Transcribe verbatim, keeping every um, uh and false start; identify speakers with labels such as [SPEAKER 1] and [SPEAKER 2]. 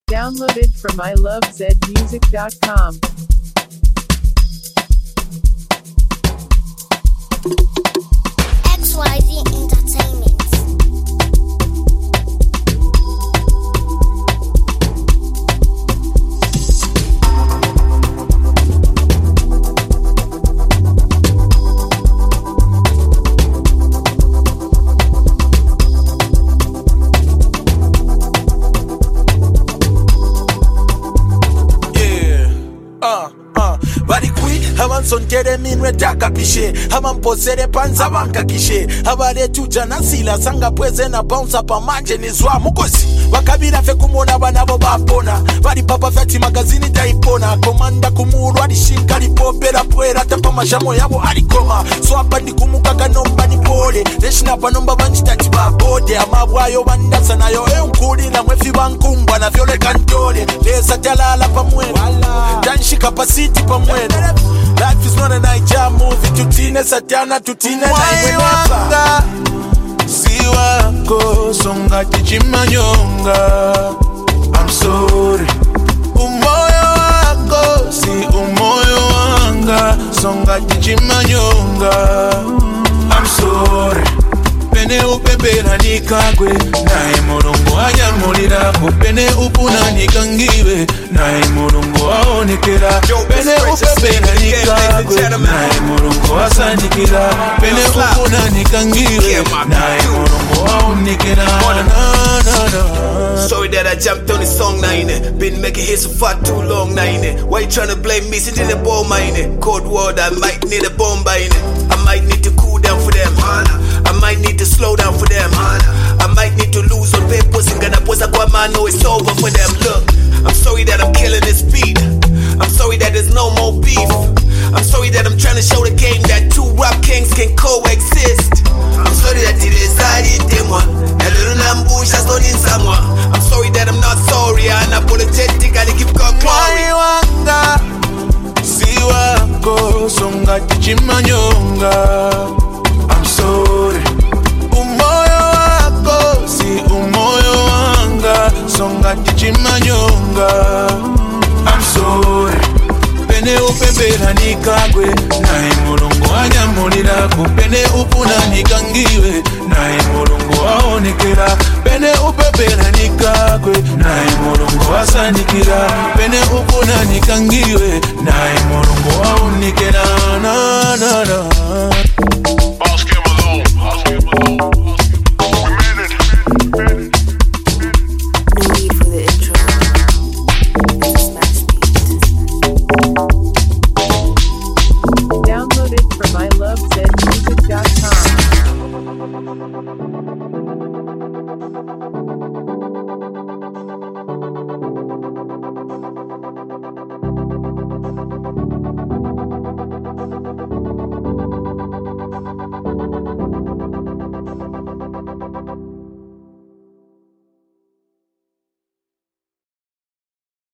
[SPEAKER 1] Downloaded from I love zed music dot com.
[SPEAKER 2] X Y Z Entertainment.
[SPEAKER 3] Sonkere minwe taka pishe hama mposere panza wanka kishe habare tuja na sila sanga pweze na bounce pa manje ni zwa mukosi wakabira fe kumona banabo bapona bari papa fati magazini taipona komanda kumuru alishinka lipopera pwera tapa mashamo yabo alikoma so hapa ndi kumuka kanomba ni pole neshina panomba banchitati babode amabwayo bandasa nayo enkuli na mwefi bankumbwa na vyole kantole lesa talala pamwene tanshi kapasiti pamwene. Life is not a Niger movie. Tutine Satiana, tutine
[SPEAKER 4] Naiwanga si wako songa tichimanyonga. I'm sorry. Umoyo wako si umoyo wanga songa tichimanyonga. I'm sorry. Pene upepera nikagwe nae mulungu anyamulira pene upuna nikangiwe nae mulungu aonekera pene upepera nikagwe nae mulungu asandikira pene upuna nikangiwe nae mulungu aonekera na na na.
[SPEAKER 5] Sorry that I jumped on this song nine. Been making hits for far too long nine. Why you tryna blame me? Sitting in the ball mine. Cold water, I might need a bomb by it. I might need to cool down for them. I might need to slow down for them. I might need to lose on papers and gonna post a man, know it's over for them. Look, I'm sorry that I'm killing this beat. I'm sorry that there's no more beef. I'm sorry that I'm trying to show the game that two rap kings can coexist. I'm sorry that it is I did them one. A little ambush has not in someone. I'm sorry that I'm not sorry. I'm apologetic and I give God glory.
[SPEAKER 4] Naiwanga si wako songa tichimanyonga. I'm sorry. Umoyo wako si umoyo wanga songa tichimanyonga. I'm sorry. Pene upepera nikagwe nae mulungu anyamulira pene upuna nikangiwe nae mulungu aonekera pene upepera nikagwe nae mulungu asandikira pene upuna nikangiwe